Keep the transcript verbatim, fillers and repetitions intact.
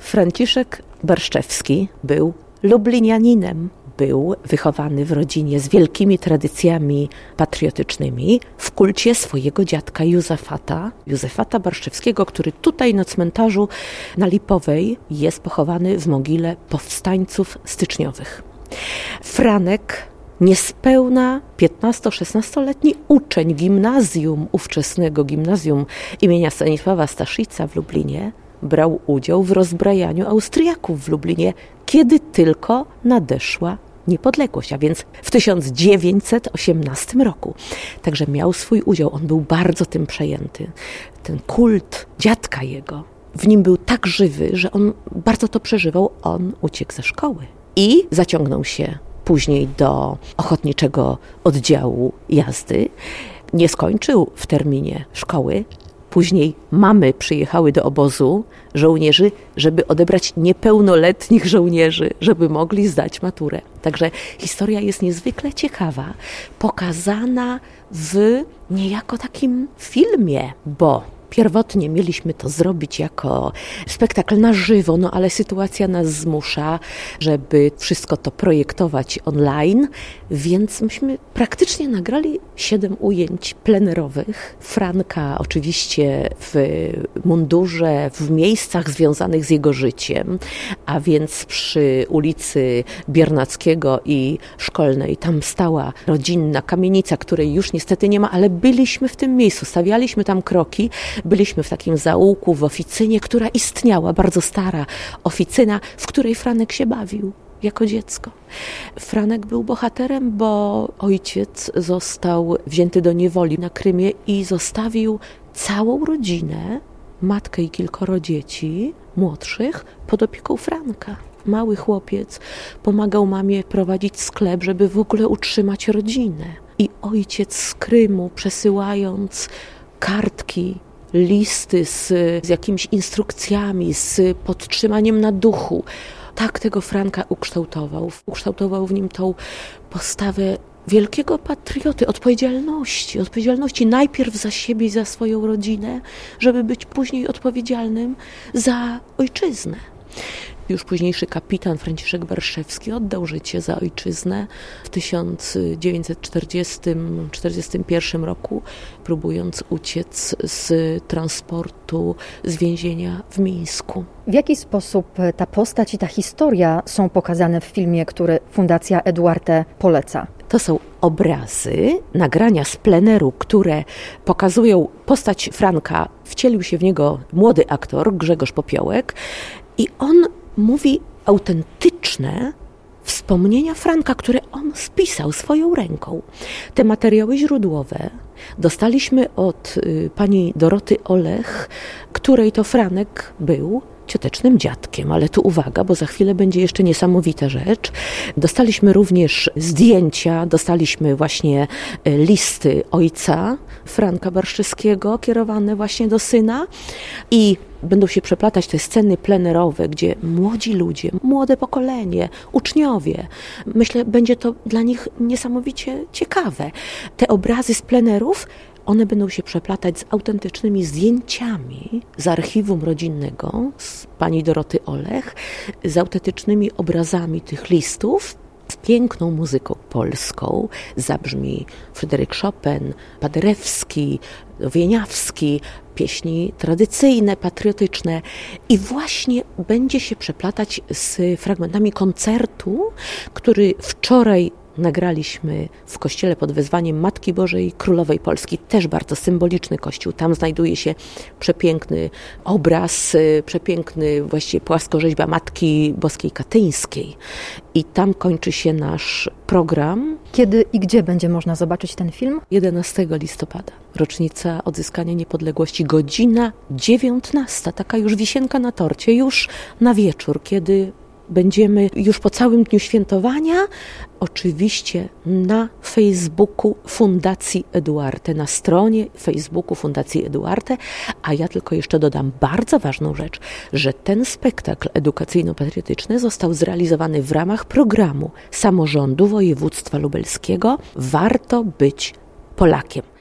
Franciszek Barszczewski był lublinianinem. Był wychowany w rodzinie z wielkimi tradycjami patriotycznymi w kulcie swojego dziadka Józefata, Józefata Barszczewskiego, który tutaj na cmentarzu na Lipowej jest pochowany w mogile powstańców styczniowych. Franek, niespełna piętnasto-szesnastoletni uczeń gimnazjum, ówczesnego gimnazjum imienia Stanisława Staszica w Lublinie, brał udział w rozbrajaniu Austriaków w Lublinie, kiedy tylko nadeszła niepodległość, a więc w tysiąc dziewięćset osiemnastym roku. Także miał swój udział, on był bardzo tym przejęty. Ten kult dziadka jego w nim był tak żywy, że on bardzo to przeżywał, on uciekł ze szkoły i zaciągnął się później do ochotniczego oddziału jazdy. Nie skończył w terminie szkoły. Później mamy przyjechały do obozu żołnierzy, żeby odebrać niepełnoletnich żołnierzy, żeby mogli zdać maturę. Także historia jest niezwykle ciekawa, pokazana w niejako takim filmie, bo pierwotnie mieliśmy to zrobić jako spektakl na żywo, no ale sytuacja nas zmusza, żeby wszystko to projektować online, więc myśmy praktycznie nagrali siedem ujęć plenerowych. Franka oczywiście w mundurze, w miejscach związanych z jego życiem, a więc przy ulicy Biernackiego i Szkolnej. Tam stała rodzinna kamienica, której już niestety nie ma, ale byliśmy w tym miejscu, stawialiśmy tam kroki. Byliśmy w takim zaułku, w oficynie, która istniała, bardzo stara oficyna, w której Franek się bawił jako dziecko. Franek był bohaterem, bo ojciec został wzięty do niewoli na Krymie i zostawił całą rodzinę, matkę i kilkoro dzieci młodszych, pod opieką Franka. Mały chłopiec pomagał mamie prowadzić sklep, żeby w ogóle utrzymać rodzinę. I ojciec z Krymu, przesyłając kartki, listy z, z jakimiś instrukcjami, z podtrzymaniem na duchu. Tak tego Franka ukształtował. Ukształtował w nim tą postawę wielkiego patrioty, odpowiedzialności. Odpowiedzialności najpierw za siebie i za swoją rodzinę, żeby być później odpowiedzialnym za ojczyznę. Już późniejszy kapitan Franciszek Barszczewski oddał życie za ojczyznę w tysiąc dziewięćset czterdziestym czterdziestym pierwszym roku, próbując uciec z transportu z więzienia w Mińsku. W jaki sposób ta postać i ta historia są pokazane w filmie, który Fundacja Eduarte poleca? To są obrazy, nagrania z pleneru, które pokazują postać Franka. Wcielił się w niego młody aktor Grzegorz Popiołek i on mówi autentyczne wspomnienia Franka, które on spisał swoją ręką. Te materiały źródłowe dostaliśmy od y, pani Doroty Olech, której to Franek był ciotecznym dziadkiem, ale tu uwaga, bo za chwilę będzie jeszcze niesamowita rzecz. Dostaliśmy również zdjęcia, dostaliśmy właśnie listy ojca Franka Barszczewskiego kierowane właśnie do syna i będą się przeplatać te sceny plenerowe, gdzie młodzi ludzie, młode pokolenie, uczniowie, myślę, będzie to dla nich niesamowicie ciekawe. Te obrazy z plenerów, one będą się przeplatać z autentycznymi zdjęciami z archiwum rodzinnego, z pani Doroty Olech, z autentycznymi obrazami tych listów, z piękną muzyką polską. Zabrzmi Fryderyk Chopin, Paderewski, Wieniawski, pieśni tradycyjne, patriotyczne i właśnie będzie się przeplatać z fragmentami koncertu, który wczoraj nagraliśmy w kościele pod wezwaniem Matki Bożej Królowej Polski. Też bardzo symboliczny kościół. Tam znajduje się przepiękny obraz, przepiękny właściwie płaskorzeźba Matki Boskiej Katyńskiej. I tam kończy się nasz program. Kiedy i gdzie będzie można zobaczyć ten film? jedenastego listopada. Rocznica odzyskania niepodległości. Godzina dziewiętnasta. Taka już wisienka na torcie. Już na wieczór, kiedy będziemy już po całym dniu świętowania, oczywiście na Facebooku Fundacji Eduarte, na stronie Facebooku Fundacji Eduarte, a ja tylko jeszcze dodam bardzo ważną rzecz, że ten spektakl edukacyjno-patriotyczny został zrealizowany w ramach programu samorządu województwa lubelskiego Warto być Polakiem.